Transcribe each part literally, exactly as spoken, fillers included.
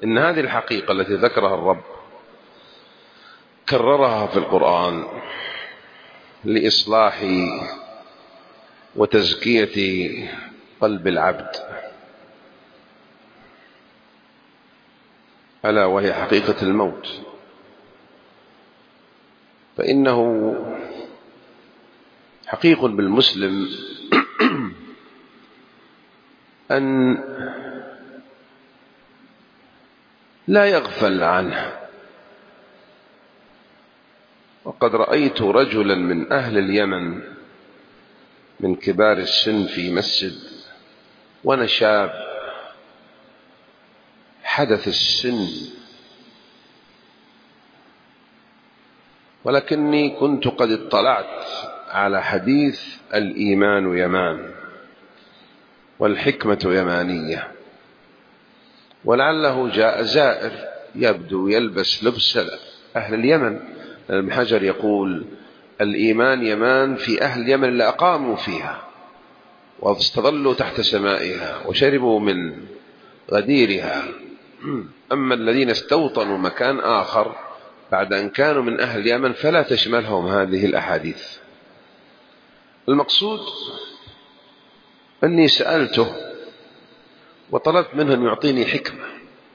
إن هذه الحقيقة التي ذكرها الرب كررها في القرآن لإصلاح وتزكية قلب العبد، ألا وهي حقيقة الموت. فإنه حقيق بالمسلم أن لا يغفل عنه. وقد رأيت رجلا من أهل اليمن من كبار السن في مسجد وأنا شاب حدث السن، ولكني كنت قد اطلعت على حديث الإيمان يمان والحكمة يمانية، ولعله جاء زائر يبدو يلبس لبس أهل اليمن. ابن حجر يقول الإيمان يمان في أهل اليمن اللي أقاموا فيها واستظلوا تحت سمائها وشربوا من غديرها، أما الذين استوطنوا مكان آخر بعد أن كانوا من أهل اليمن فلا تشملهم هذه الأحاديث. المقصود أني سألته وطلبت منه أن يعطيني حكمة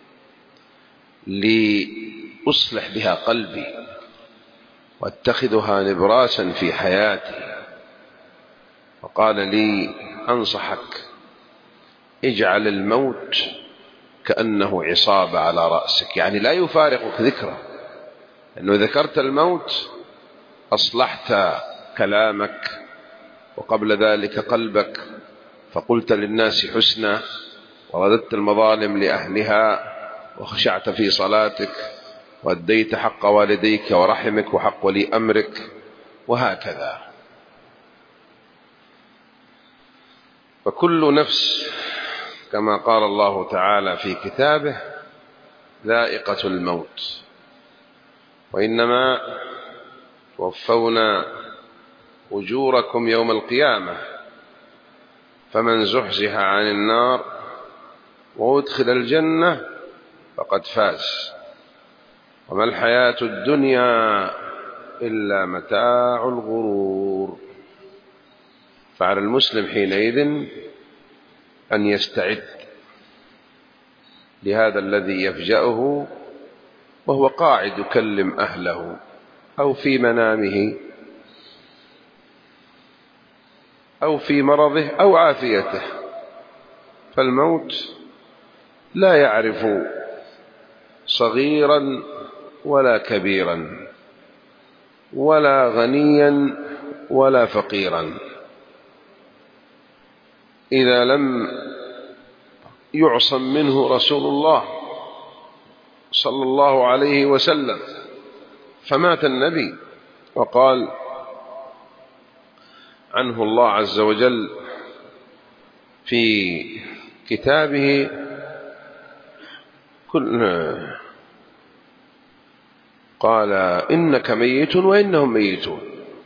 لأصلح بها قلبي واتخذها نبراسا في حياتي، فقال لي أنصحك اجعل الموت كأنه عصابة على رأسك، يعني لا يفارقك ذكره، أنه ذكرت الموت أصلحت كلامك وقبل ذلك قلبك، فقلت للناس حسنا ورددت المظالم لأهلها وخشعت في صلاتك وأديت حق والديك ورحمك وحق ولي أمرك وهكذا. فكل نفس كما قال الله تعالى في كتابه ذائقة الموت، وإنما توفون أجوركم يوم القيامة فمن زحزح عن النار وأدخل الجنة فقد فاز وما الحياة الدنيا إلا متاع الغرور. فعلى المسلم حينئذ أن يستعد لهذا الذي يفجأه وهو قاعد يكلم أهله أو في منامه أو في مرضه أو عافيته، فالموت لا يعرف صغيرا ولا كبيرا ولا غنيا ولا فقيرا. إذا لم يعصم منه رسول الله صلى الله عليه وسلم فمات النبي وقال عنه الله عز وجل في كتابه كل قال إنك ميت وإنهم ميتون.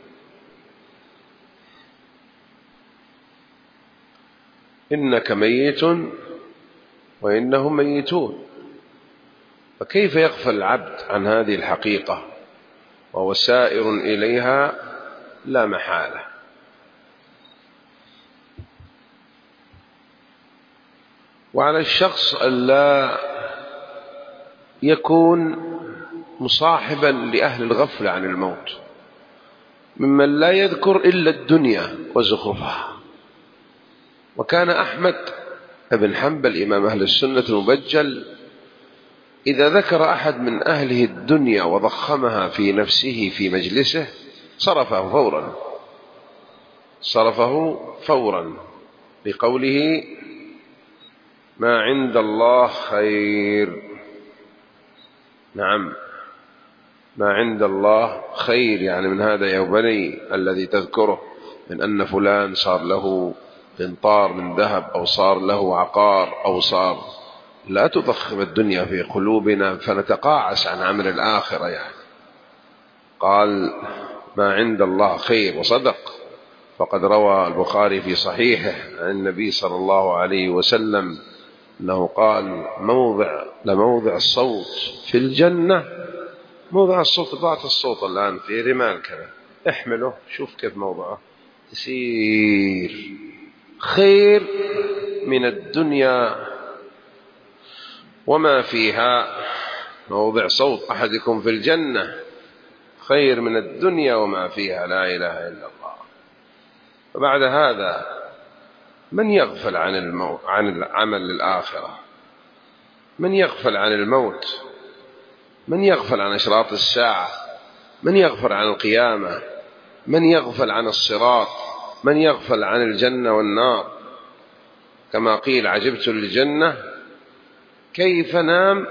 إنك ميت وإنهم ميتون. فكيف يغفل العبد عن هذه الحقيقة وهو سائر إليها لا محالة؟ وعلى الشخص ألا يكون مصاحبا لأهل الغفلة عن الموت ممن لا يذكر إلا الدنيا وزخرفها. وكان أحمد بن حنبل إمام أهل السنة المبجل إذا ذكر أحد من أهله الدنيا وضخمها في نفسه في مجلسه صرفه فورا صرفه فورا بقوله ما عند الله خير. نعم، ما عند الله خير، يعني من هذا يا بني الذي تذكره من أن فلان صار له قنطار من ذهب أو صار له عقار أو صار، لا تضخم الدنيا في قلوبنا فنتقاعس عن عمل الآخرة. يعني قال ما عند الله خير وصدق. فقد روى البخاري في صحيحه عن النبي صلى الله عليه وسلم أنه قال موضع لموضع الصوت في الجنة، موضع الصوت ضعت الصوت الآن في رمال كذا، احمله شوف كيف موضعه، تسير خير من الدنيا وما فيها. موضع صوت أحدكم في الجنة خير من الدنيا وما فيها، لا إله إلا الله. فبعد هذا من يغفل عن الموت، عن العمل للآخرة؟ من يغفل عن الموت؟ من يغفل عن أشراط الساعة؟ من يغفل عن القيامة؟ من يغفل عن الصراط؟ من يغفل عن الجنة والنار؟ كما قيل عجبت للجنة كيف نام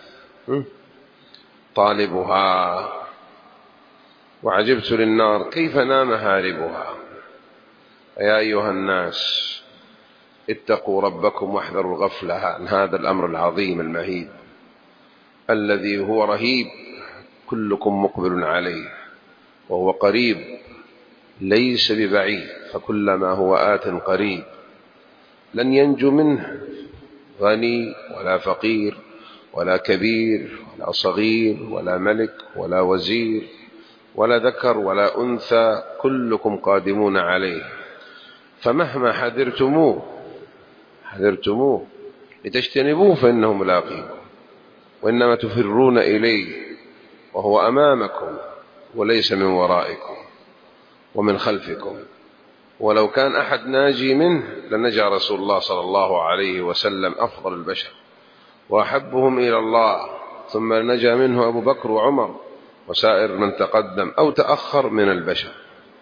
طالبها، وعجبت للنار كيف نام هاربها. يا أيها الناس اتقوا ربكم واحذروا الغفلة عن هذا الأمر العظيم المهيب الذي هو رهيب، كلكم مقبل عليه وهو قريب ليس ببعيد، فكلما هو آت قريب. لن ينجو منه غني ولا فقير ولا كبير ولا صغير ولا ملك ولا وزير ولا ذكر ولا أنثى، كلكم قادمون عليه. فمهما حذرتموه حذرتموه لتجتنبوه فإنه ملاقيكم، وإنما تفرون إليه وهو أمامكم وليس من ورائكم ومن خلفكم. ولو كان أحد ناجي منه لنجا رسول الله صلى الله عليه وسلم أفضل البشر وأحبهم إلى الله، ثم نجا منه أبو بكر وعمر وسائر من تقدم أو تأخر من البشر.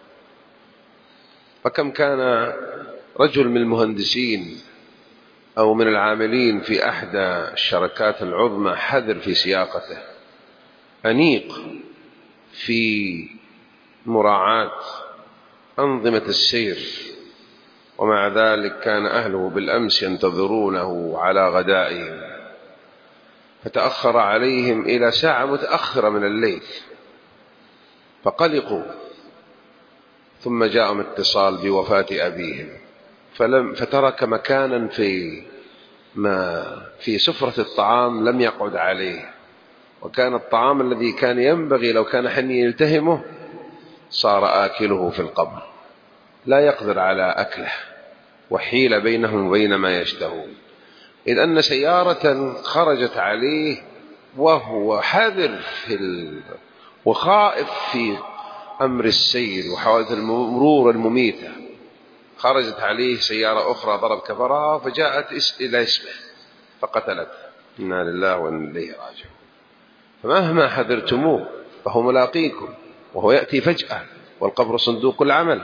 فكم كان رجل من المهندسين أو من العاملين في أحدى الشركات العظمى حذر في سياقته، أنيق في مراعاة أنظمة السير، ومع ذلك كان أهله بالأمس ينتظرونه على غدائهم، فتأخر عليهم إلى ساعة متأخرة من الليل فقلقوا، ثم جاءهم اتصال بوفاة أبيهم، فلم فترك مكانا في ما في سفرة الطعام لم يقعد عليه، وكان الطعام الذي كان ينبغي لو كان حني يلتهمه صار آكله في القبر، لا يقدر على أكله، وحيل بينهم وبين ما يشتهون، إذ أن سيارة خرجت عليه وهو حذر في ال... وخائف في أمر السير وحوادث المرور المميتة، خرجت عليه سيارة أخرى ضرب كفرها فجاءت إلى اسمه فقتلته. إنا لله وإنا إليه راجعون. فمهما حذرتموه فهو ملاقيكم، وهو يأتي فجأة، والقبر صندوق العمل.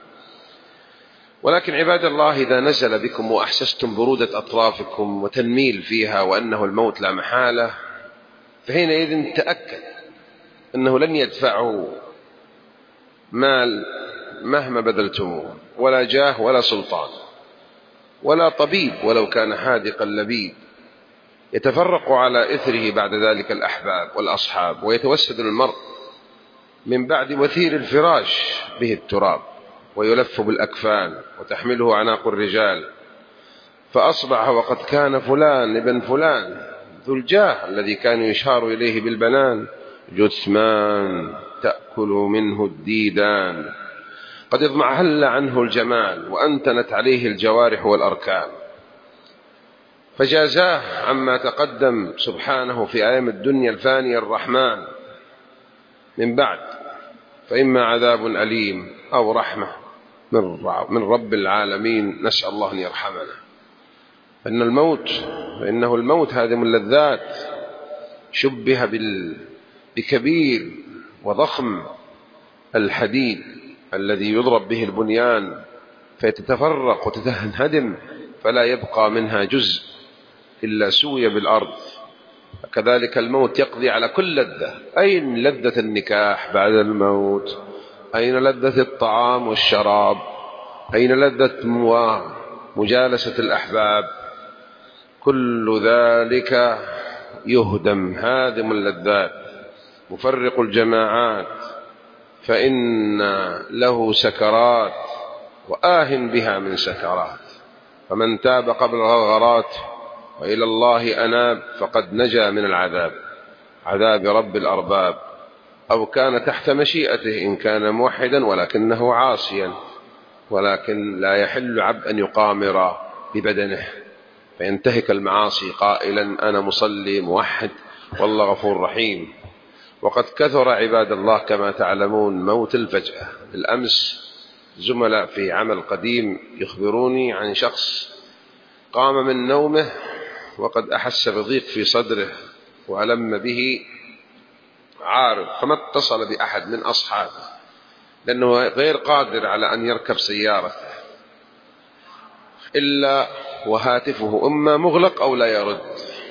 ولكن عباد الله إذا نزل بكم وأحسستم برودة أطرافكم وتنميل فيها وأنه الموت لا محالة، فحينئذ تأكد أنه لن يدفعوا مال مهما بذلتموه، ولا جاه ولا سلطان ولا طبيب ولو كان حاذقا لبيب، يتفرق على إثره بعد ذلك الأحباب والأصحاب، ويتوسد المرء من بعد وثير الفراش به التراب، ويلف بالأكفان وتحمله عناق الرجال، فأصبح وقد كان فلان ابن فلان ذو الجاه الذي كان يشار إليه بالبنان جثمان تأكل منه الديدان، قد اضمحل عنه الجمال وأنتنت عليه الجوارح والأركان. فجازاه عما تقدم سبحانه في أيام الدنيا الفانية الرحمن من بعد، فإما عذاب أليم أو رحمة من رب العالمين، نسأل الله أن يرحمنا. فإن الموت فإنه الموت هادم اللذات، شبه بكبير وضخم الحديد الذي يضرب به البنيان فيتفرق وتتهدم فلا يبقى منها جزء إلا سوي بالأرض. كذلك الموت يقضي على كل لذة. أين لذة النكاح بعد الموت؟ أين لذة الطعام والشراب؟ أين لذة مجالسة الأحباب؟ كل ذلك يهدم، هادم اللذات، مفرق الجماعات، فإن له سكرات وآه بها من سكرات. فمن تاب قبل الغرغرات وإلى الله أناب فقد نجا من العذاب، عذاب رب الأرباب، أو كان تحت مشيئته إن كان موحدا ولكنه عاصيا، ولكن لا يحل عبد أن يقامر ببدنه فينتهك المعاصي قائلا أنا مصلي موحد والله غفور رحيم. وقد كثر عباد الله كما تعلمون موت الفجأة. بالأمس زملاء في عمل قديم يخبروني عن شخص قام من نومه وقد أحس بضيق في صدره وألم به عارض، فما اتصل بأحد من أصحابه لأنه غير قادر على أن يركب سيارته إلا وهاتفه إما مغلق أو لا يرد،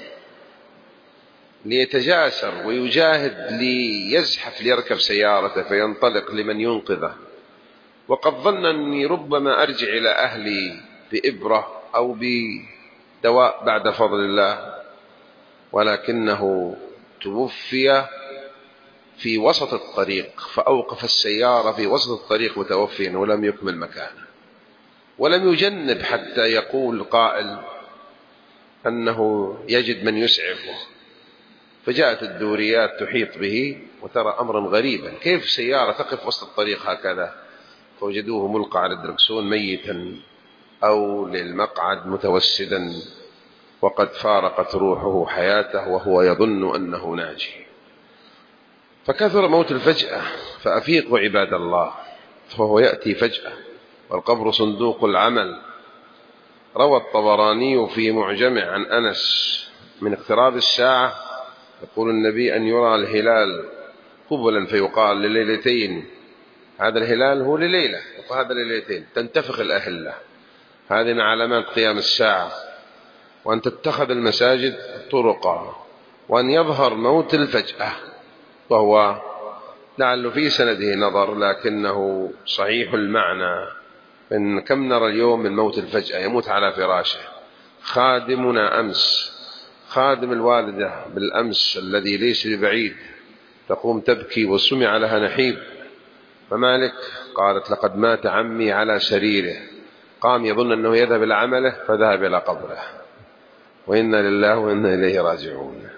ليتجاسر ويجاهد ليزحف ليركب سيارته فينطلق لمن ينقذه. وقد ظن أني ربما أرجع إلى أهلي بإبرة أو بدواء بعد فضل الله، ولكنه توفي في وسط الطريق، فأوقف السيارة في وسط الطريق متوفيا ولم يكمل مكانه، ولم يجنب حتى يقول قائل أنه يجد من يسعفه. فجاءت الدوريات تحيط به، وترى أمرا غريبا، كيف سيارة تقف وسط الطريق هكذا؟ فوجدوه ملقى على الدركسون ميتا أو للمقعد متوسدا، وقد فارقت روحه حياته وهو يظن أنه ناجي. فكثر موت الفجأة، فأفيقوا عباد الله، فهو يأتي فجأة، والقبر صندوق العمل. روى الطبراني في معجمه عن أنس من اقتراب الساعة يقول النبي أن يرى الهلال قبلا فيقال لليلتين، هذا الهلال هو لليلة وهذا لليلتين، تنتفخ الأهلة، هذه من علامات قيام الساعة، وأن تتخذ المساجد طرقا، وأن يظهر موت الفجأة، وهو لعل في سنده نظر لكنه صحيح المعنى. إن كم نرى اليوم من موت الفجأة، يموت على فراشه. خادمنا أمس، خادم الوالدة بالأمس الذي ليس ببعيد، تقوم تبكي وسمع لها نحيب، فمالك؟ قالت لقد مات عمي على سريره. قام يظن أنه يذهب إلى عمله فذهب إلى قبره، وإنا لله وإنا إليه راجعون.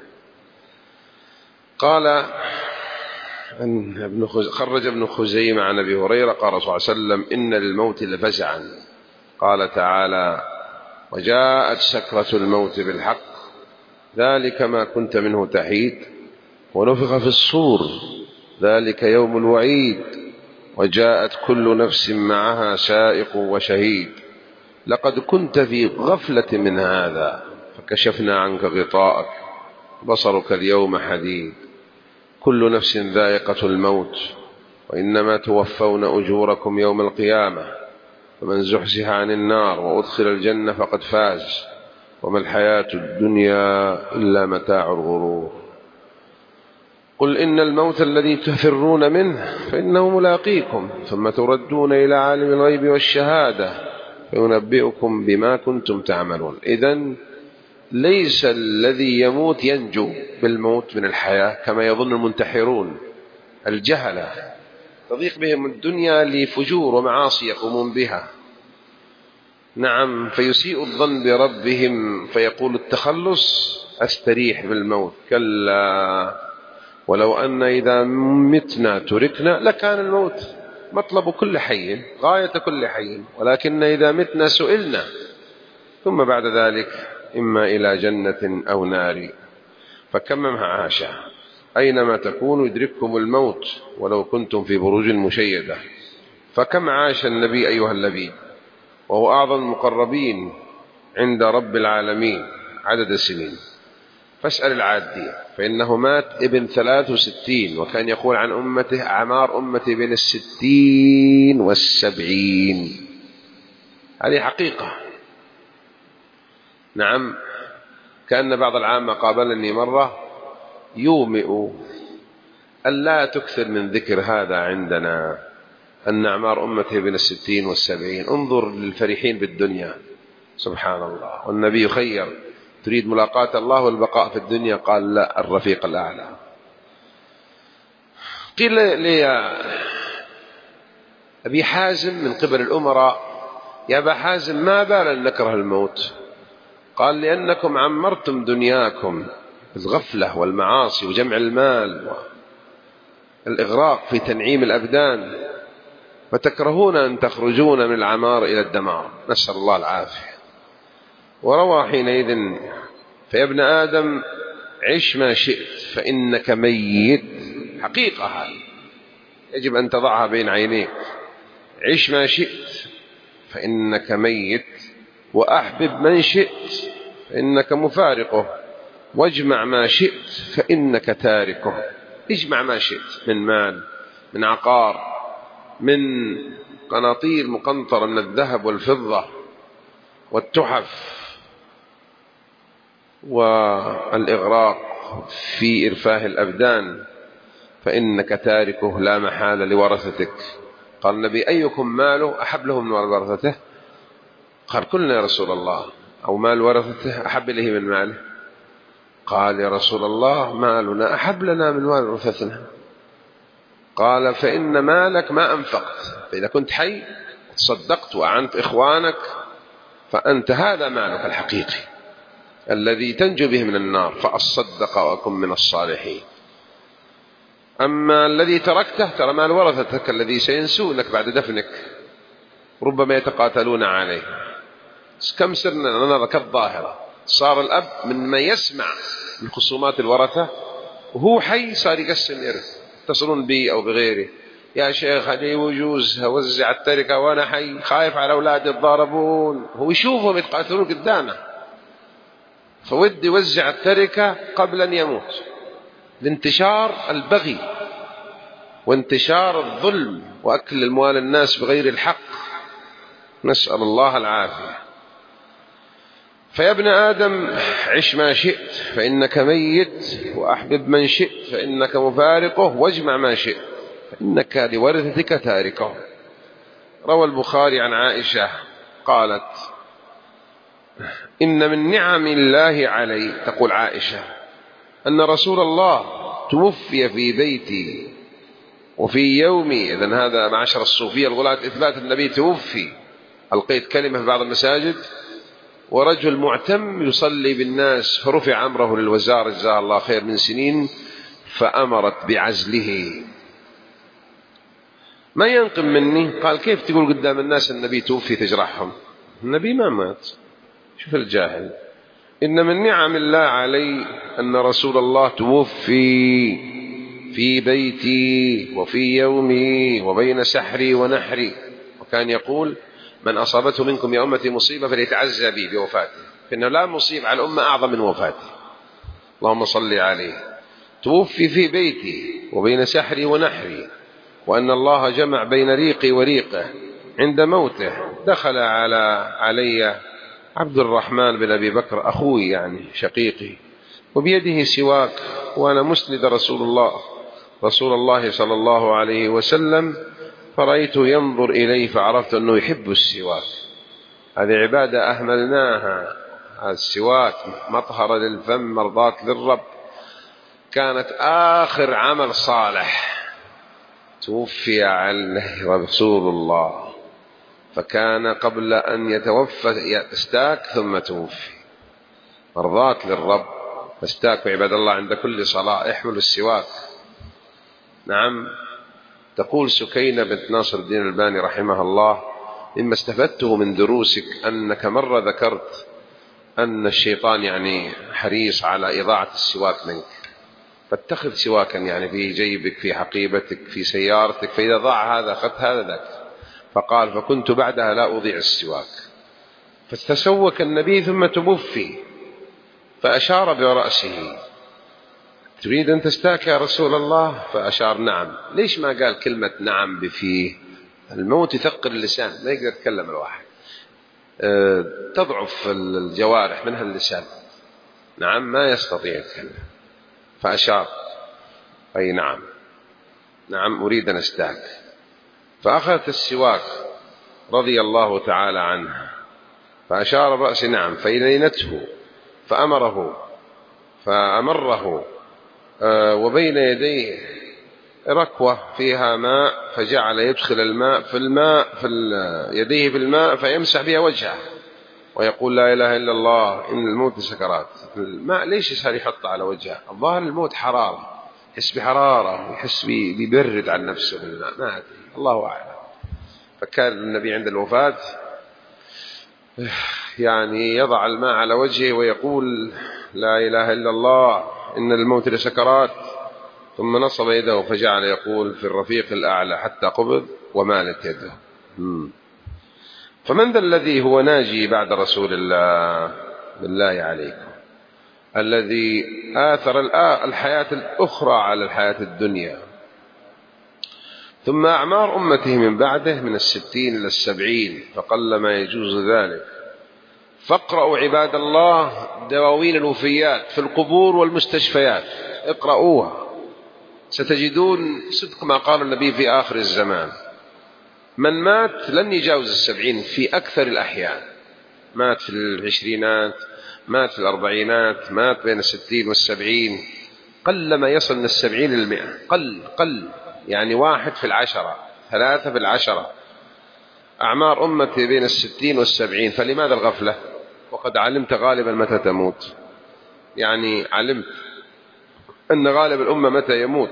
قال خرج ابن خزيمة عن أبي هريرة قال صلى الله عليه وسلم إن للموت لفزعا، قال تعالى وجاءت سكرة الموت بالحق ذلك ما كنت منه تحيد، ونفخ في الصور ذلك يوم الوعيد، وجاءت كل نفس معها سائق وشهيد، لقد كنت في غفلة من هذا فكشفنا عنك غطاءك بصرك اليوم حديد، كل نفس ذائقة الموت وإنما توفون أجوركم يوم القيامة، فمن زحزح عن النار وأدخل الجنة فقد فاز، وما الحياة الدنيا إلا متاع الغرور. قل إن الموت الذي تفرون منه فإنه ملاقيكم، ثم تردون إلى عالم الغيب والشهادة فينبئكم بما كنتم تعملون. إذن ليس الذي يموت ينجو بالموت من الحياة كما يظن المنتحرون الجهلة، تضيق بهم الدنيا لفجور ومعاصي يقومون بها. نعم، فيسيء الظن بربهم فيقول التخلص أستريح بالموت. كلا ولو أن إذا متنا تركنا لكان الموت مطلب كل حي، غاية كل حي، ولكن إذا متنا سئلنا، ثم بعد ذلك إما إلى جنة أو نار. فكم عاش أينما تكونوا يدرككم الموت ولو كنتم في بروج مشيدة. فكم عاش النبي أيها النبي وهو أعظم المقربين عند رب العالمين عدد السنين، فاسأل العادية، فإنه مات ابن ثلاث وستين، وكان يقول عن أمته أعمار أمتي بين الستين والسبعين. هذه حقيقة. نعم، كأن بعض العامة قابلني مرة يومئ أن لا تكثر من ذكر هذا عندنا، أن أعمار أمته بين الستين والسبعين. انظر للفرحين بالدنيا، سبحان الله، والنبي خير، تريد ملاقاة الله والبقاء في الدنيا؟ قال لا، الرفيق الأعلى. قيل لي أبي حازم من قبل الأمراء يا أبا حازم ما بال أن نكره الموت؟ قال لأنكم عمرتم دنياكم بالغفلة والمعاصي وجمع المال والإغراق في تنعيم الأبدان، فتكرهون أن تخرجون من العمار إلى الدمار، نسأل الله العافية. وروى حينئذ: فيا ابن آدم عش ما شئت فإنك ميت. حقيقة هذه يجب أن تضعها بين عينيك. عش ما شئت فإنك ميت، وأحبب من شئت فإنك مفارقه، واجمع ما شئت فإنك تاركه. اجمع ما شئت من مال، من عقار، من قناطير مقنطرة من الذهب والفضة والتحف والإغراق في إرفاه الأبدان، فإنك تاركه لا محالة لورثتك. قال النبي: أيكم ماله أحب له من ورثته؟ قال: كلنا يا رسول الله. أو مال ورثته أحب إليه من ماله؟ قال: يا رسول الله مالنا أحب لنا من مال ورثتنا. قال: فإن مالك ما أنفقت، فإذا كنت حي تصدقت وأعنت إخوانك فأنت هذا مالك الحقيقي الذي تنجو به من النار، فأصدق وأكن من الصالحين. أما الذي تركته ترى مال ورثتك الذي سينسونك بعد دفنك، ربما يتقاتلون عليه. كم سرنا نرى كالظاهرة، صار الأب من ما يسمع من خصومات الورثة وهو حي صار يقسم إرث، يتصلون بي أو بغيره: يا شيخ هذه وجوز وزع التركة وأنا حي خايف على أولادي يتضاربون. هو يشوفهم يتقاتلون قدامه، فودي يوزع التركة قبل أن يموت، لانتشار البغي وانتشار الظلم وأكل أموال الناس بغير الحق، نسأل الله العافية. فيا ابن آدم عش ما شئت فإنك ميت، وأحبب من شئت فإنك مفارقه، واجمع ما شئت فإنك لورثتك تاركه. روى البخاري عن عائشة قالت: إن من نعم الله علي، تقول عائشة، أن رسول الله توفي في بيتي وفي يومي. إذن هذا معشر الصوفية الغلاة إثبات النبي توفي. ألقيت كلمة في بعض المساجد ورجل معتم يصلي بالناس، فرفع أمره للوزارة جزاه الله خير من سنين، فأمرت بعزله. ما ينقم مني. قال: كيف تقول قدام الناس النبي توفي تجرحهم؟ النبي ما مات. شوف الجاهل. إن من نعم الله علي أن رسول الله توفي في بيتي وفي يومي وبين سحري ونحري. وكان يقول: من أصابته منكم يا أمتي مصيبة فليتعزى بي بوفاته، فإنه لا مصيب على الأمة أعظم من وفاته، اللهم صل عليه. توفي في بيتي وبين سحري ونحري، وأن الله جمع بين ريقي وريقه عند موته. دخل على علي عبد الرحمن بن أبي بكر أخوي يعني شقيقي، وبيده سواك، وأنا مسند رسول الله رسول الله صلى الله عليه وسلم، فرأيته ينظر إليه فعرفت أنه يحب السواك. هذه عبادة أهملناها، السواك مطهرة للفم مرضاة للرب، كانت آخر عمل صالح توفي عليه رسول الله، فكان قبل أن يتوفى يستاك ثم توفي مرضاة للرب، فاستاكوا عباد الله عند كل صلاة احملوا السواك. نعم. تقول سكينة بنت ناصر الدين الألباني رحمها الله: مما استفدته من دروسك أنك مرة ذكرت أن الشيطان يعني حريص على إضاعة السواك منك، فاتخذ سواكا يعني في جيبك في حقيبتك في سيارتك، فإذا ضاع هذا أخذت هذا ذاك. فقال: فكنت بعدها لا أضيع السواك. فاستسوك النبي ثم توفي، فأشار برأسه: تريد أن تستاك يا رسول الله؟ فأشار نعم. ليش ما قال كلمة نعم بفيه؟ الموت يثقل اللسان، ما يقدر يتكلم الواحد، أه تضعف الجوارح منها اللسان، نعم ما يستطيع يتكلم. فأشار أي نعم نعم أريد أن أستاك. فأخذت السواك رضي الله تعالى عنها، فأشار برأسه نعم، فإلينته فأمره فأمره أه وبين يديه ركوة فيها ماء، فجعل يدخل الماء في الماء في يديه في الماء فيمسح بها وجهه، ويقول لا إله إلا الله إن الموت سكرات، ما ليش يصير يحط على وجهه؟ الظاهر الموت حرارة، يحس بحرارة، يحس ببرد عن نفسه بالماء، ما أدري، الله أعلم. فكان النبي عند الوفاة يعني يضع الماء على وجهه ويقول لا إله إلا الله إن الموت لسكرات، ثم نصب يده فجعل يقول في الرفيق الأعلى حتى قبض ومالت يده. فمن ذا الذي هو ناجي بعد رسول الله؟ بالله عليكم، الذي آثر الحياة الأخرى على الحياة الدنيا. ثم أعمار أمته من بعده من الستين إلى السبعين، فقل ما يجوز ذلك. فاقرأوا عباد الله دواوين الوفيات في القبور والمستشفيات، اقرأوها ستجدون صدق ما قال النبي في آخر الزمان. من مات لن يجاوز السبعين في أكثر الأحيان، مات في العشرينات، مات في الأربعينات، مات بين الستين والسبعين، قل ما يصل من السبعين للمئة، قل قل يعني واحد في العشرة، ثلاثة في العشرة. أعمار أمتي بين الستين والسبعين، فلماذا الغفلة وقد علمت غالبا متى تموت؟ يعني علمت أن غالب الأمة متى يموت.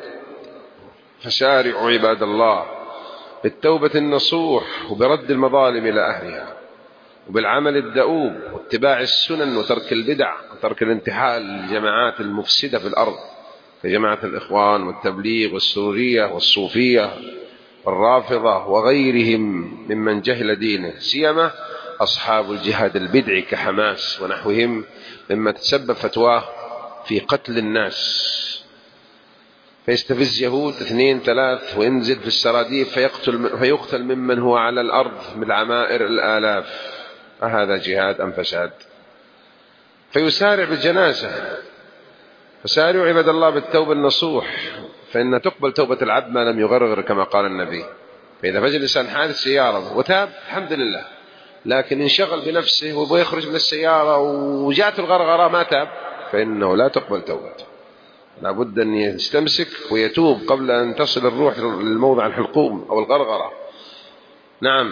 فسارعوا عباد الله بالتوبة النصوح وبرد المظالم إلى أهلها وبالعمل الدؤوب واتباع السنن وترك البدع وترك الانتحال للجماعات المفسدة في الأرض كجماعة الإخوان والتبليغ والسرورية والصوفية والرافضة وغيرهم ممن جهل دينه، سيما أصحاب الجهاد البدعي كحماس ونحوهم مما تسبب فتواه في قتل الناس، فيستفز يهود اثنين ثلاث وينزل في السراديب فيقتل, فيقتل ممن هو على الأرض بالعمائر الآلاف. أهذا جهاد أم فساد؟ فيسارع بالجنازة. فسارعوا عباد الله بالتوبة النصوح، فإن تقبل توبة العبد ما لم يغرغر كما قال النبي. فإذا فجأة الإنسان حادث سيارة وتاب الحمد لله، لكن انشغل بنفسه ويبغى يخرج من السيارة وجاءت الغرغرة ما تاب، فإنه لا تقبل توبته، لابد أن يستمسك ويتوب قبل أن تصل الروح للموضع الحلقوم أو الغرغرة. نعم.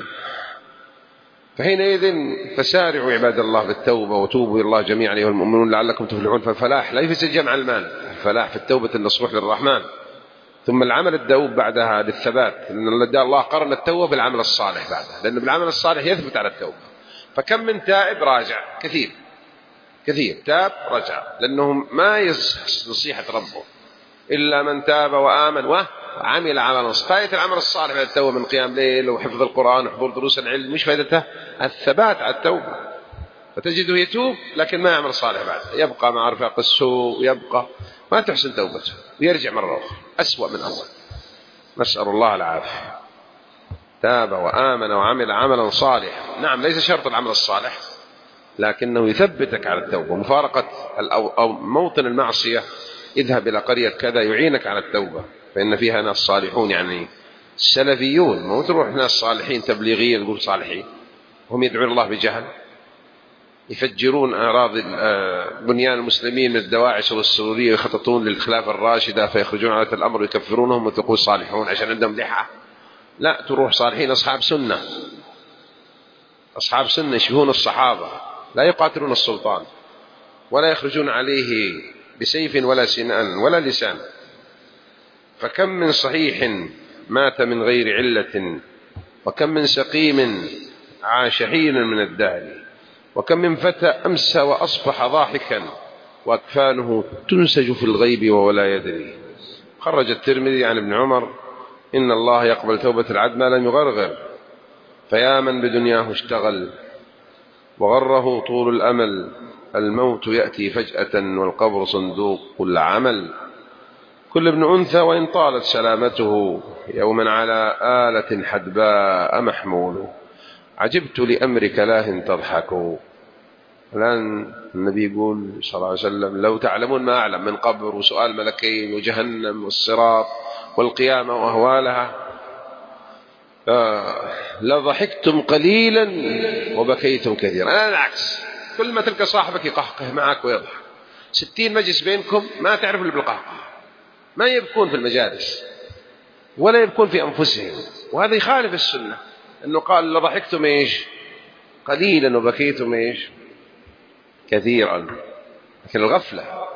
فحينئذ فسارعوا عباد الله بالتوبة وتوبوا إلى الله جميعا أيها المؤمنون لعلكم تفلحون. فالفلاح لا يفسد جمع المال، الفلاح في التوبة النصوح للرحمن. ثم العمل الدؤوب بعدها للثبات، لأن الله قرن التوبة بالعمل الصالح بعدها، لأن بالعمل الصالح يثبت على التوبة. فكم من تائب راجع، كثير كثير تاب رجع، لأنه ما يصح نصيحة ربه إلا من تاب وآمن وعمل عملا صالحا. فائدة العمل الصالح بعد التوبة من قيام ليل وحفظ القرآن وحضور دروس العلم، مش فائدته الثبات على التوبة. فتجده يتوب لكن ما يعمل صالح بعد، يبقى مع رفاق السوء ويبقى ما تحسن توبته ويرجع مرة أخرى أسوأ من أول. نسأل الله العافية. تاب وآمن وعمل عملا صالحا، نعم ليس شرط العمل الصالح، لكنه يثبتك على التوبة. مفارقة أو موطن المعصية، اذهب إلى قرية كذا يعينك على التوبة، فإن فيها ناس صالحون، يعني السلفيون، مو تروح ناس صالحين تبليغيا تقول صالحين، هم يدعون الله بجهل، يفجرون أراضي بنيان المسلمين من الدواعش والسرورية ويخططون للخلافة الراشدة فيخرجون على الأمر ويكفرونهم وتقول صالحون عشان عندهم لحى. لا، تروح صالحين أصحاب سنة، أصحاب سنة يشبهون الصحابة، لا يقاتلون السلطان ولا يخرجون عليه بسيف ولا سنان ولا لسان. فكم من صحيح مات من غير علة، وكم من سقيم عاش حينا من الدهر، وكم من فتى أمسى وأصبح ضاحكا وأكفانه تنسج في الغيب وهو لا يدري. خرج الترمذي عن ابن عمر إن الله يقبل توبة العبد ما لم يغرغر. فيا من بدنياه اشتغل وغره طول الأمل، الموت يأتي فجأة والقبر صندوق العمل. كل ابن أنثى وإن طالت سلامته يوما على آلة حدباء محمول. عجبت لأمرك لاه تضحك. الآن النبي يقول صلى الله عليه وسلم لو تعلمون ما أعلم من قبر وسؤال ملكين وجهنم والصراط والقيامة وأهوالها لضحكتم قليلا وبكيتم كثيرا. أنا العكس، كل ما تلقى صاحبك يقهقه معك ويضحك، ستين مجلس بينكم ما تعرف اللي بالقهقه، ما يبكون في المجالس ولا يبكون في أنفسهم، وهذا يخالف السنة، أنه قال لضحكتم إيش قليلا وبكيتم إيش كثيرا. لكن الغفلة.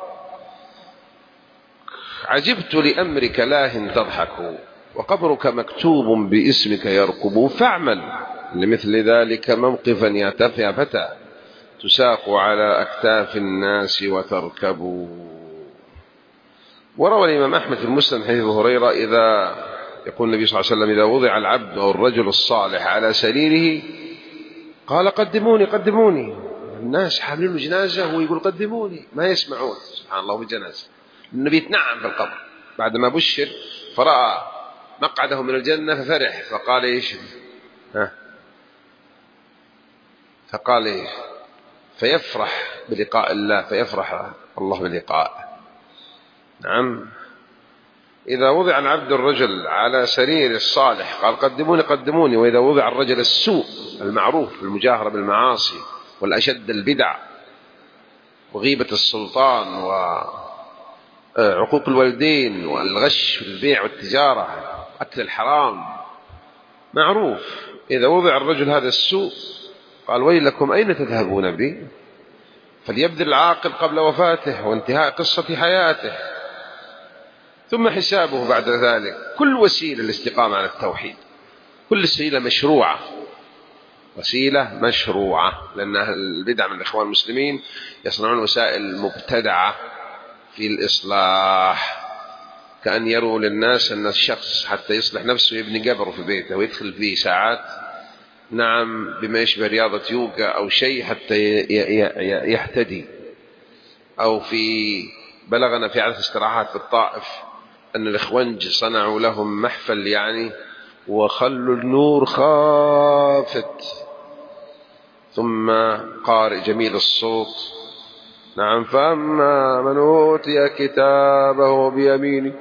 عجبت لأمرك لاه تضحك وقبرك مكتوب باسمك يرقب فاعمل لمثل ذلك موقفا يعتفى يا فتى تساق على أكتاف الناس وتركب. وروى الإمام أحمد في المسلم حديث أبي هريرة إذا يقول النبي صلى الله عليه وسلم إذا وضع العبد أو الرجل الصالح على سريره قال قدموني قدموني، الناس حاملين جنازة ويقول قدموني، ما يسمعون سبحان الله بالجنازة. النبي يتنعم في القبر بعدما بشر فرأى مقعده من الجنة ففرح فقال إيش ها فقال إيش فيفرح بلقاء الله، فيفرح الله بلقائه. نعم. إذا وضع العبد الرجل على سرير الصالح قال قدموني قدموني، وإذا وضع الرجل السوء المعروف المجاهرة بالمعاصي والأشد البدع وغيبة السلطان وعقوق الوالدين والغش في البيع والتجارة أكل الحرام معروف، إذا وضع الرجل هذا السوء قال ويلكم أين تذهبون بي؟ فليبذل العاقل قبل وفاته وانتهاء قصة حياته ثم حسابه بعد ذلك. كل وسيلة للاستقامة على التوحيد، كل وسيلة مشروعة، وسيلة مشروعة، لأن أهل البدع من الإخوان المسلمين يصنعون وسائل مبتدعة في الإصلاح، كأن يروا للناس أن الشخص حتى يصلح نفسه يبني قبره في بيته ويدخل فيه ساعات نعم بما يشبه رياضة يوغا أو شيء حتى يهتدي. أو في بلغنا في عدد استراحات في الطائف أن الإخوانج صنعوا لهم محفل يعني وخلوا النور خافت، ثم قارئ جميل الصوت نعم فأما من أوتي كتابه بيمينه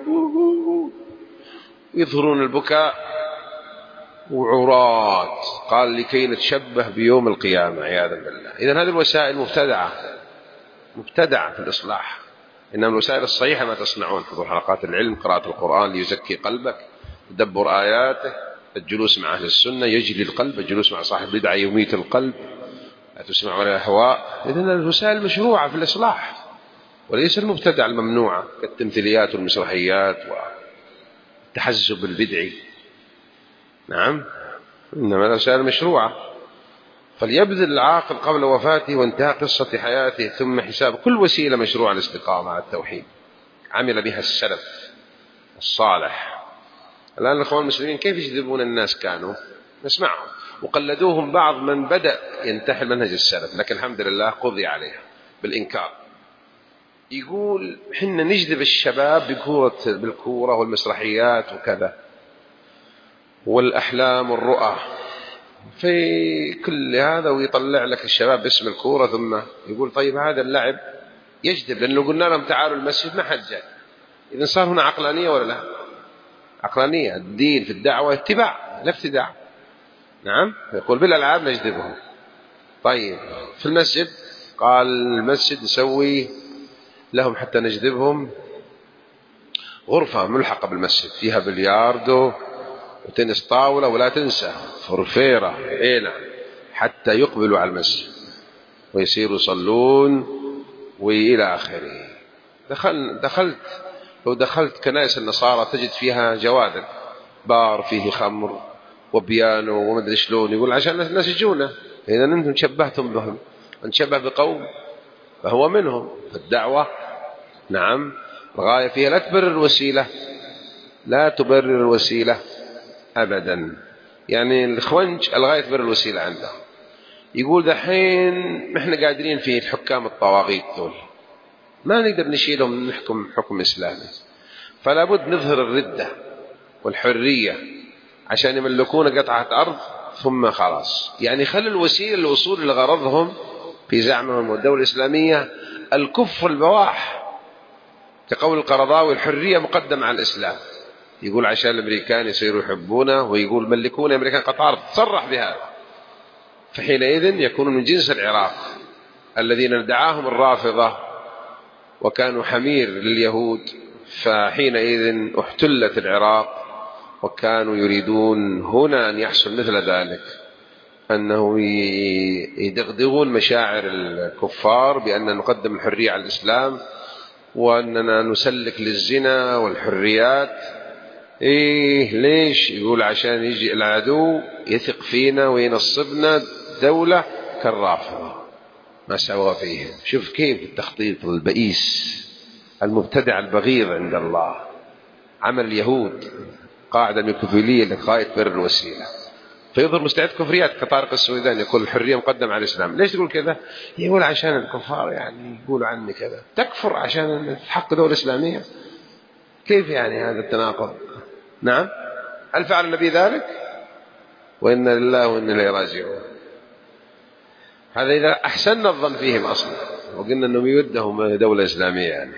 يظهرون البكاء وعرات، قال لكي نتشبه بيوم القيامة عياذا بالله. إذن هذه الوسائل مبتدعة مبتدعة في الإصلاح، إنما الوسائل الصحيحة ما تصنعون، حضور حلقات العلم، قراءة القرآن ليزكي قلبك، تدبر آياته، الجلوس مع أهل السنة يجلي القلب، الجلوس مع صاحب بدعة يميت القلب، لا تسمع ولا أهواء. إذن الوسائل مشروعة في الإصلاح وليس المبتدع الممنوعة كالتمثيليات والمسرحيات والتحزب البدعي. نعم، إنما الوسائل مشروعة. فليبذل العاقل قبل وفاته وانتهاء قصة حياته ثم حساب. كل وسيلة مشروع الاستقامة على التوحيد عمل بها السلف الصالح. الآن الأخوان المسلمين كيف يجذبون الناس؟ كانوا نسمعهم وقلدوهم بعض من بدأ ينتحل منهج السلف، لكن الحمد لله قضي عليها بالإنكار. يقول حنا نجذب الشباب بكورة بالكورة والمسرحيات وكذا والأحلام والرؤى في كل هذا، ويطلع لك الشباب باسم الكورة، ثم يقول طيب هذا اللعب يجذب، لأنه قلنا لهم تعالوا المسجد ما حد جاء. إذن صار هنا عقلانية ولا لا؟ عقلانية. الدين في الدعوة اتباع لا ابتداع. نعم. يقول بالألعاب نجذبهم. طيب في المسجد قال المسجد نسوي لهم حتى نجذبهم غرفة ملحقة بالمسجد فيها بلياردو وتنس طاولة، ولا تنسى فرفيرة إينا حتى يقبلوا على المسجد ويصيروا يصلون وإلى آخره. دخل دخلت لو دخلت كنائس النصارى تجد فيها جوادر، بار فيه خمر وبيانو ومدري شلون، يقول عشان الناس يجونا. إذا أنتم شبهتم بهم، نشبه بقوم فهو منهم. الدعوة نعم الغاية فيها لا تبرر الوسيلة، لا تبرر الوسيلة أبدا. يعني الإخوانج الغاية تبرر الوسيلة عندهم. يقول دحين إحنا قادرين في الحكام الطواغيت دول ما نقدر نشيلهم نحكم حكم إسلامي، فلا بد نظهر الردة والحرية عشان يملكون قطعة أرض ثم خلاص. يعني خلوا الوسيلة للوصول لغرضهم في زعمهم والدولة الإسلامية الكفر البواح، كقول القرضاوي الحرية مقدمة على الإسلام. يقول عشان الأمريكان يصيروا يحبونه، ويقول ملكون الأمريكان قطع أرض، صرح بهذا. فحينئذ يكونوا من جنس العراق الذين دعاهم الرافضة وكانوا حمير لليهود، فحينئذ احتلت العراق وكانوا يريدون هنا أن يحصل مثل ذلك. أنه يدغدغون مشاعر الكفار بأن نقدم الحرية على الإسلام وأننا نسلك للزنا والحريات. إيه ليش؟ يقول عشان يجي العدو يثق فينا وينصبنا دولة كالرافضة ما سوى فيهم. شوف كيف التخطيط البئيس المبتدع البغيض عند الله. عمل اليهود قاعدة ميكافيلية لغاية بر الوسيلة، فيظهر مستعد كفريات كطارق السويداني يقول الحرية مقدمة على الإسلام. ليش تقول كذا؟ يقول عشان الكفار يعني يقولوا عني كذا. تكفر عشان تحقق دولة إسلامية؟ كيف يعني هذا التناقض؟ نعم، هل فعل النبي ذلك؟ وإنا لله وإنا إليه راجعون. هذا إذا أحسننا الظن فيهم أصلا وقلنا أنهم يودهم دولة إسلامية يعني،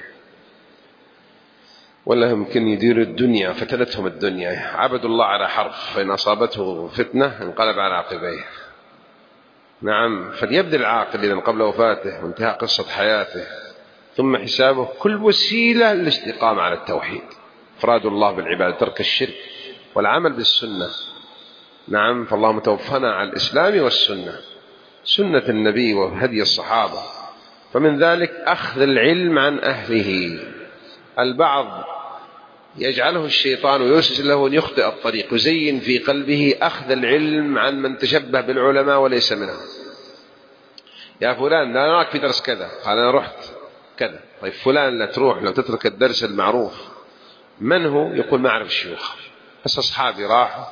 ولا يمكن يديروا الدنيا. فتنتهم الدنيا، عبدوا الله على حرف، فإن أصابته فتنة انقلب على عقبيه. نعم، فليبذل العاقل إذن قبل وفاته وانتهاء قصة حياته ثم حسابه كل وسيلة للاستقامة على التوحيد، إفراد الله بالعبادة، ترك الشرك والعمل بالسنة. نعم، فاللهم توفنا على الإسلام والسنة، سنة النبي وهدي الصحابة. فمن ذلك أخذ العلم عن أهله. البعض يجعله الشيطان ويوسوس له أن يخطئ الطريق، يزين في قلبه أخذ العلم عن من تشبه بالعلماء وليس منهم. يا فلان لا نراك في درس كذا، قال أنا رحت كذا. طيب فلان لا تروح، لو تترك الدرس المعروف. من هو؟ يقول ما أعرف الشيوخ، بس أصحابي راحوا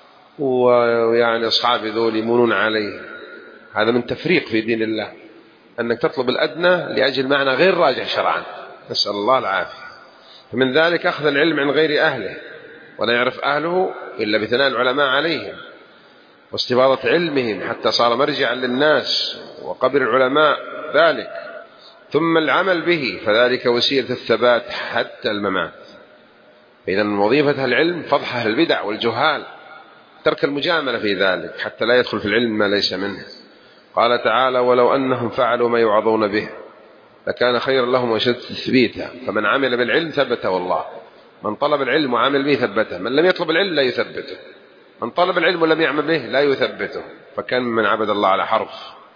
ويعني أصحابي ذول يمونون عليه. هذا من تفريق في دين الله، أنك تطلب الأدنى لأجل معنى غير راجح شرعا، نسأل الله العافية. فمن ذلك أخذ العلم عن غير أهله، ولا يعرف أهله إلا بثناء العلماء عليهم واستفاضة علمهم حتى صار مرجعا للناس، وقبر العلماء ذلك، ثم العمل به، فذلك وسيلة الثبات حتى الممات. إذا وظيفة العلم فضح أهل البدع والجهال، ترك المجاملة في ذلك حتى لا يدخل في العلم ما ليس منه. قال تعالى ولو أنهم فعلوا ما يوعظون به لكان خيرا لهم وأشد تثبيتا. فمن عمل بالعلم ثبته الله، من طلب العلم وعمل به ثبته، من لم يطلب العلم لا يثبته، من طلب العلم ولم يعمل به لا يثبته. فكان من عبد الله على حرف،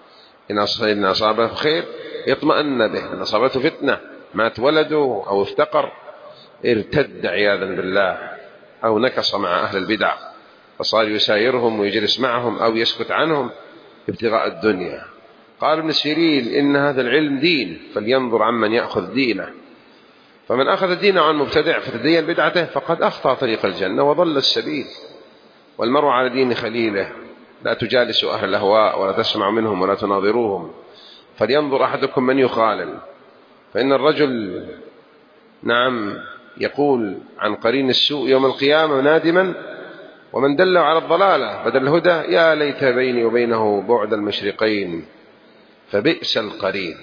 إن أصابه خير يطمئن به، إن أصابته فتنة مات ولده أو افتقر ارتد عياذا بالله، أو نكص مع أهل البدع فصار يسايرهم ويجلس معهم أو يسكت عنهم ابتغاء الدنيا. قال ابن سيرين إن هذا العلم دين، فلينظر عمن يأخذ دينه. فمن أخذ دينه عن مبتدع فتدين بدعته فقد أخطأ طريق الجنة وضل السبيل. والمرء على دين خليله، لا تجالسوا أهل الأهواء ولا تسمع منهم ولا تناظروهم، فلينظر أحدكم من يخالل. فإن الرجل نعم يقول عن قرين السوء يوم القيامة نادما ومن دله على الضلالة بدل الهدى يا ليت بيني وبينه بعد المشرقين فبئس القرين.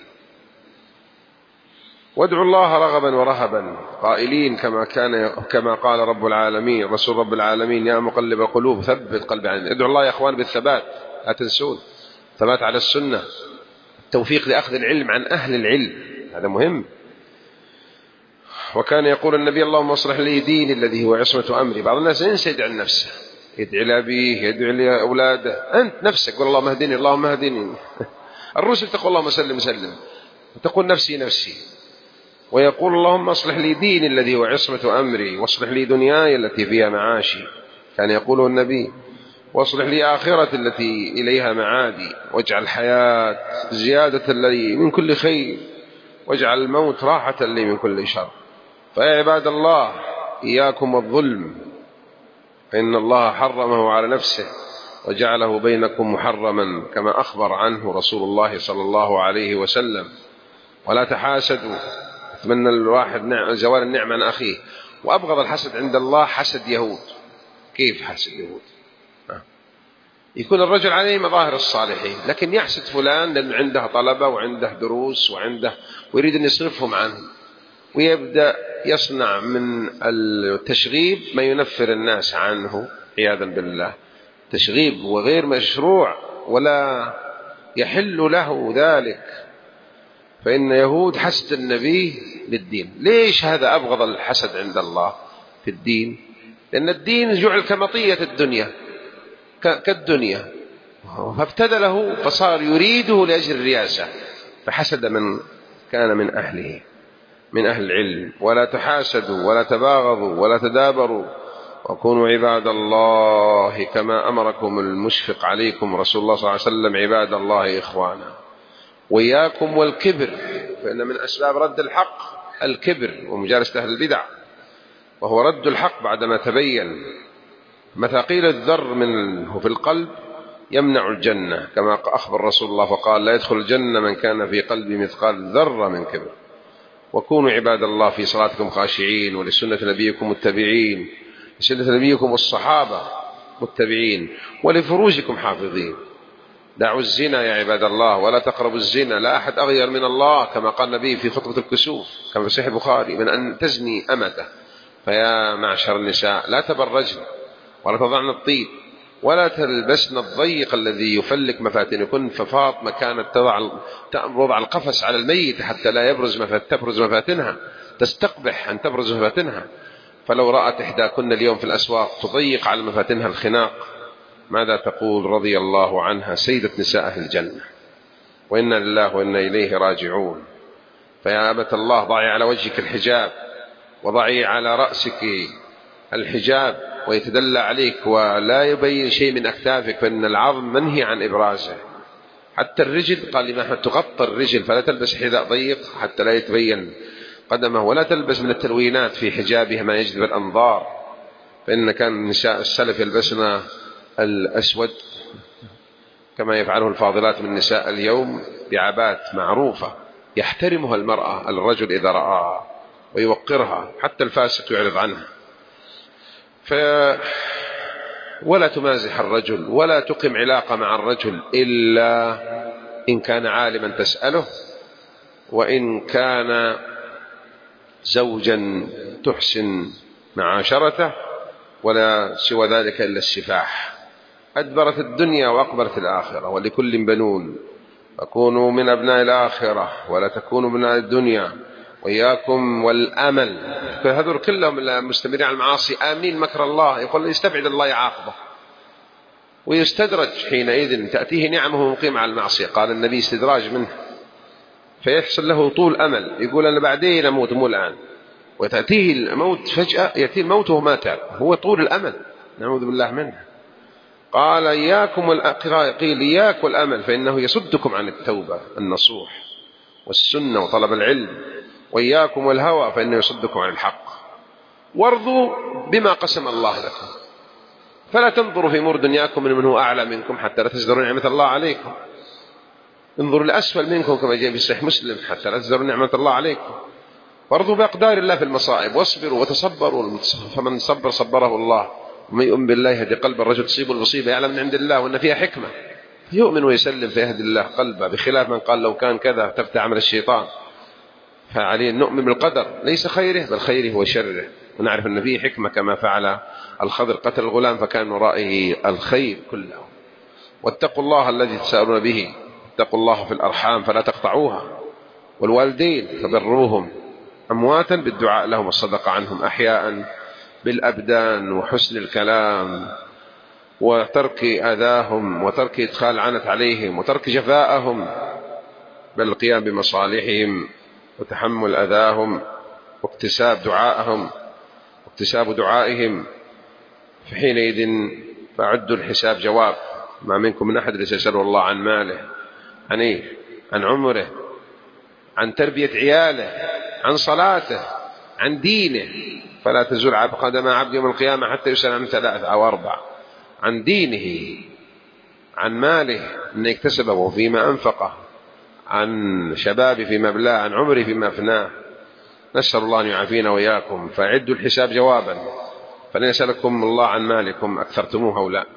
وادعوا الله رغبا ورهبا قائلين كما كان كما قال رب العالمين رسول رب العالمين يا مقلب القلوب ثبت قلبي عنه. ادعوا الله يا اخوان بالثبات، لا تنسون ثبات على السنة، التوفيق لأخذ العلم عن أهل العلم، هذا مهم. وكان يقول النبي اللهم اصلح لي ديني الذي هو عصمة أمري. بعض الناس ينسى يدعي لنفسه، يدعي لأبيه، يدعي لأولاده، أنت نفسك قل اللهم اهدني اللهم اهدني. الرسل تقول اللهم سلم سلم، وتقول نفسي نفسي. ويقول اللهم اصلح لي ديني الذي هو عصمة أمري واصلح لي دنياي التي فيها معاشي، كان يقوله النبي، واصلح لي آخرة التي إليها معادي، واجعل الحياة زيادة لي من كل خير واجعل الموت راحة لي من كل شر. فيا عباد الله إياكم والظلم، فإن الله حرمه على نفسه وجعله بينكم محرما كما أخبر عنه رسول الله صلى الله عليه وسلم. ولا تحاسدوا، أتمنى الواحد نعم زوال النعمة عن أخيه. وأبغض الحسد عند الله حسد يهود. كيف حسد يهود؟ يكون الرجل عليه مظاهر الصالحين لكن يحسد فلان لأن عنده طلبة وعنده دروس وعنده ويريد أن يصرفهم عنه، ويبدأ يصنع من التشغيب ما ينفر الناس عنه عياذا بالله. تشغيب وغير مشروع ولا يحل له ذلك. فإن يهود حسد النبي للدين. ليش هذا أبغض الحسد عند الله في الدين؟ لأن الدين جعل كمطية الدنيا كالدنيا، فابتدله فصار يريده لأجل الرياسة، فحسد من كان من أهله من أهل العلم. ولا تحاسدوا ولا تباغضوا ولا تدابروا، وكونوا عباد الله كما أمركم المشفق عليكم رسول الله صلى الله عليه وسلم، عباد الله إخوانا. وإياكم والكبر، فإن من أسباب رد الحق الكبر ومجالسة أهل البدع، وهو رد الحق بعدما تبين. مثاقيل الذر منه في القلب يمنع الجنة، كما أخبر رسول الله فقال: لا يدخل الجنة من كان في قلبه مثقال ذرة من كبر. وكونوا عباد الله في صلاتكم خاشعين، ولسنة نبيكم متبعين، لسنة نبيكم والصحابة متبعين، ولفروجكم حافظين. دعوا الزنا يا عباد الله ولا تقربوا الزنا، لا أحد أغير من الله، كما قال النبي في خطبة الكسوف كما في صحيح البخاري: من أن تزني أمته. فيا معشر النساء لا تبرجن ولا تضعن الطيب ولا تلبسن الضيق الذي يفلك مفاتنكن. ففاطمة كانت تضع وضع القفص على الميت حتى لا يبرز تبرز مفاتنها، تستقبح أن تبرز مفاتنها. فلو رأت إحداكن اليوم في الأسواق تضيق على مفاتنها الخناق، ماذا تقول رضي الله عنها سيدة نساء أهل الجنة؟ وإنا لله وإنا إليه راجعون. فيا أمة الله ضعي على وجهك الحجاب، وضعي على رأسك الحجاب ويتدلى عليك، ولا يبين شيء من أكتافك، فإن العظم منهي عن إبرازه. حتى الرجل قال لما تغطى الرجل، فلا تلبس حذاء ضيق حتى لا يتبين قدمه، ولا تلبس من التلوينات في حجابها ما يجذب الأنظار، فإن كان نساء السلف يلبسن الأسود كما يفعله الفاضلات من نساء اليوم بعبات معروفة يحترمها المرأة الرجل إذا رآها ويوقرها، حتى الفاسق يعرض عنها. ف ولا تمازح الرجل ولا تقم علاقة مع الرجل إلا إن كان عالما تسأله، وإن كان زوجا تحسن معاشرته، ولا سوى ذلك إلا السفاح. أدبرت الدنيا وأقبلت الآخرة، ولكل بنون، فكونوا من أبناء الآخرة ولا تكونوا من الدنيا. وإياكم والأمل، فهذول كلهم المستمرين على المعاصي آمنين مكر الله، يقول يستبعد الله يعاقبه ويستدرج، حينئذ تأتيه نعمه مقيم على المعصية. قال النبي استدراج منه، فيحصل له طول أمل، يقول أنا بعدين أموت مو الآن، وتأتيه الموت فجأة، يأتيه الموت وهو ما تاب، هو طول الأمل، نعوذ بالله منه. قال إياكم والأقراء، قيل إياك والأمل، فإنه يصدكم عن التوبة النصوح والسنة وطلب العلم. وإياكم والهوى، فإنه يصدكم عن الحق. وارضوا بما قسم الله لكم، فلا تنظروا في أمور دنياكم من من هو أعلى منكم حتى لا تزدروا نعمة الله عليكم. انظروا لأسفل منكم كما جاء في صحيح مسلم حتى لا تزدروا نعمة الله عليكم. وارضوا بأقدار الله في المصائب، واصبروا وتصبروا، فمن صبر صبره الله، ومن يؤمن بالله يهدي قلب الرجل تصيب المصيبة يعلم من عند الله وأن فيها حكمة، يؤمن ويسلم فيهدي الله قلبه، بخلاف من قال لو كان كذا تفتح عمل الشيطان. فعليه نؤمن بالقدر، ليس خيره بل خيره وشره، ونعرف أن فيه حكمة، كما فعل الخضر قتل الغلام فكان من ورائه الخير كله. واتقوا الله الذي تسألون به، اتقوا الله في الأرحام فلا تقطعوها، والوالدين فبروهم، أمواتا بالدعاء لهم والصدقة عنهم، أحياء بالأبدان وحسن الكلام وترك أذاهم وترك إدخال عنت عليهم وترك جفاءهم، بل القيام بمصالحهم وتحمل أذاهم واكتساب دعائهم واكتساب دعائهم. فحينئذ فعدوا الحساب جواب. ما منكم من أحد يسأل الله عن ماله، عن إيه؟ عن عمره، عن تربية عياله، عن صلاته، عن دينه، فلا تزول قدم عبد يوم القيامة حتى يسأل عن ثلاث أو أربع: عن دينه، عن ماله أن يكتسبه وفيما أنفقه، عن شبابه فيما أبلاه، عن عمره فيما أفناه. نسأل الله أن يعافينا وإياكم. فأعدوا الحساب جوابا، فلن يسألكم الله عن مالكم أكثرتموه أو لا،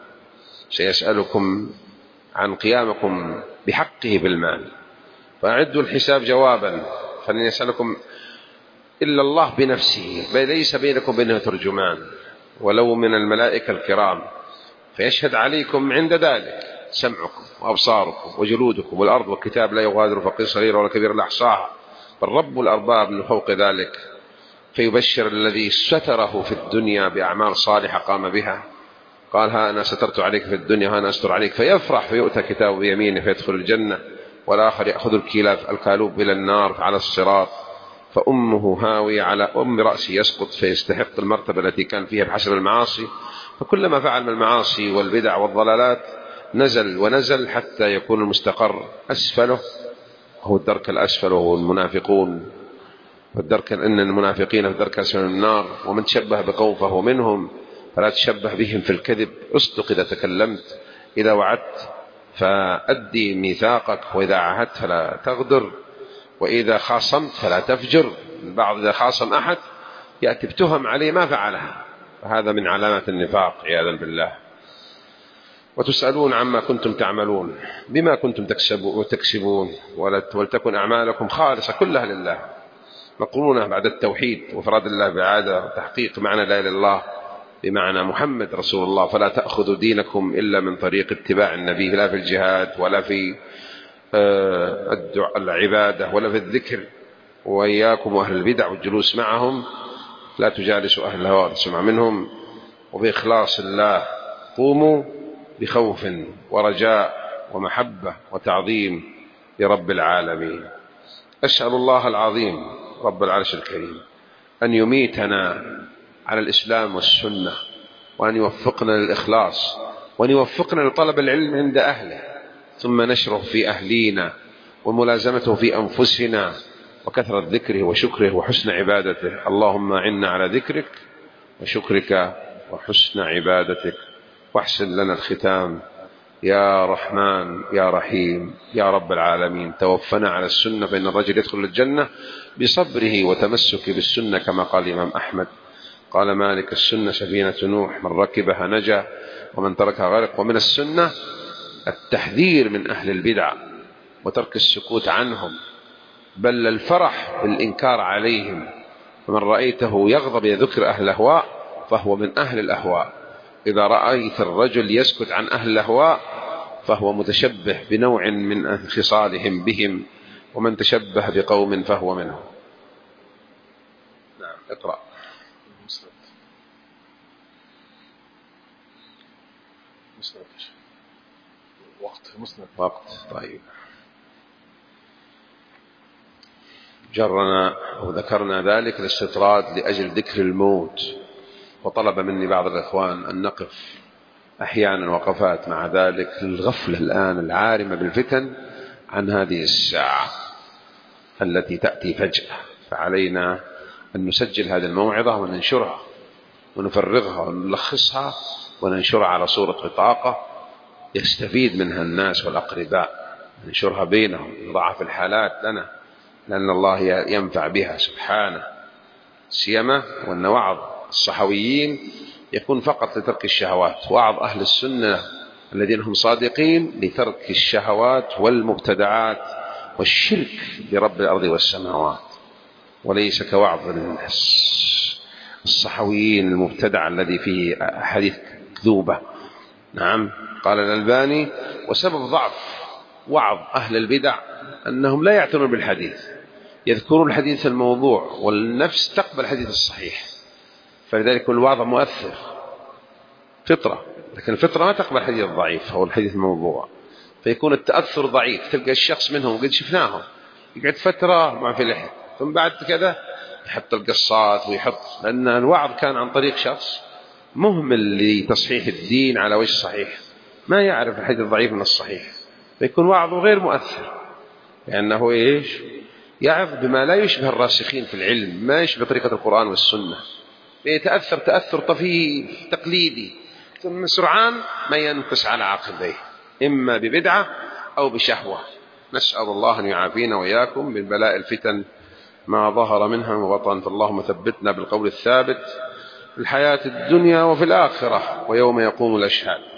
سيسألكم عن قيامكم بحقه بالمال. فأعدوا الحساب جوابا، فلن يسألكم إلا الله بنفسه، بل ليس بينكم وبينه ترجمان ولو من الملائكة الكرام، فيشهد عليكم عند ذلك سمعكم وأبصاركم وجلودكم، والأرض والكتاب لا يغادر فقير صغير ولا كبير إلا أحصاها، بل رب الأرباب من فوق ذلك. فيبشر الذي ستره في الدنيا بأعمال صالحة قام بها، قال ها أنا سترت عليك في الدنيا ها أنا أستر عليك، فيفرح فيؤتى كتابه بيمينه فيدخل الجنة، والآخر يأخذ الكالوب إلى النار على الصراط، فأمه هاوية على أم رأسه يسقط فيستحق المرتبة التي كان فيها بحسب المعاصي. فكلما فعل من المعاصي والبدع والضلالات نزل ونزل حتى يكون المستقر أسفله، هو الدرك الأسفل وهو المنافقون، والدرك إن المنافقين في الدرك الأسفل من النار، ومن تشبه بقوم فهو منهم، فلا تشبه بهم في الكذب، اصدق إذا تكلمت، إذا وعدت فأدي ميثاقك، وإذا عاهدت فلا تغدر، وإذا خاصمت فلا تفجر. البعض إذا خاصم أحد يأتي بتهم عليه ما فعلها، وهذا من علامات النفاق عياذا بالله. وتسألون عما كنتم تعملون بما كنتم تكسبون ولتكن أعمالكم خالصة كلها لله، مقرونة بعد التوحيد وإفراد الله بعادة وتحقيق معنى لا إله إلا الله بمعنى محمد رسول الله. فلا تأخذوا دينكم إلا من طريق اتباع النبي، لا في الجهاد ولا في العبادة ولا في الذكر. وإياكم وأهل البدع والجلوس معهم، لا تجالسوا أهل الهوى وتسمع منهم. وبإخلاص الله قوموا بخوف ورجاء ومحبة وتعظيم لرب العالمين. أسأل الله العظيم رب العرش الكريم أن يميتنا على الإسلام والسنة، وأن يوفقنا للإخلاص، وأن يوفقنا لطلب العلم عند أهله، ثم نشره في أهلينا وملازمته في أنفسنا، وكثرة ذكره وشكره وحسن عبادته. اللهم أعنا على ذكرك وشكرك وحسن عبادتك، واحسن لنا الختام يا رحمن يا رحيم يا رب العالمين. توفنا على السنة، فإن الرجل يدخل الجنة بصبره وتمسك بالسنة، كما قال الإمام أحمد. قال مالك السنة سفينة نوح، من ركبها نجا ومن تركها غرق. ومن السنة التحذير من أهل البدع وترك السكوت عنهم، بل الفرح بالإنكار عليهم. فمن رأيته يغضب يذكر أهل الأهواء فهو من أهل الأهواء. إذا رأيت الرجل يسكت عن أهل الأهواء فهو متشبه بنوع من خصالهم بهم، ومن تشبه بقوم فهو منهم. نعم اقرأ. وقت مسند. وقت طيب. جرنا أو ذكرنا ذلك الاستطراد لأجل ذكر الموت، وطلب مني بعض الإخوان أن نقف أحيانا وقفات مع ذلك للغفلة الآن العارمة بالفتن عن هذه الساعة التي تأتي فجأة. فعلينا أن نسجل هذه الموعظة وننشرها ونفرغها ونلخصها وننشرها على صورة بطاقة يستفيد منها الناس والأقرباء، ننشرها بينهم، نضعها في الحالات لنا، لأن الله ينفع بها سبحانه. سيما وأن وعظ الصحويين يكون فقط لترك الشهوات، وعظ أهل السنة الذين هم صادقين لترك الشهوات والمبتدعات والشرك برب الأرض والسماوات، وليس كوعظ الصحويين المبتدع الذي فيه حديث كذوبة. نعم قال الألباني وسبب ضعف وعظ أهل البدع أنهم لا يعتنون بالحديث، يذكرون الحديث الموضوع، والنفس تقبل الحديث الصحيح، فلذلك الوعظ مؤثر فطرة، لكن الفطرة ما تقبل الحديث الضعيف أو الحديث الموضوع، فيكون التأثر ضعيف. تلقى الشخص منهم قد شفناهم يقعد فترة مع في لحية، ثم بعد كذا يحط القصات ويحط، لأن الوعظ كان عن طريق شخص مهمل لتصحيح الدين على وجه صحيح، ما يعرف الحديث الضعيف من الصحيح، فيكون وعظه غير مؤثر، لأنه إيش يعظ بما لا يشبه الراسخين في العلم، ما يشبه طريقة القرآن والسنة، يتأثر تأثر طفيف تقليدي، ثم سرعان ما ينقص على عقبيه، إما ببدعة أو بشهوة. نسأل الله أن يعافينا وإياكم من بلاء الفتن ما ظهر منها وبطن. فاللهم ثبتنا بالقول الثابت في الحياة الدنيا وفي الآخرة ويوم يقوم الأشهاد.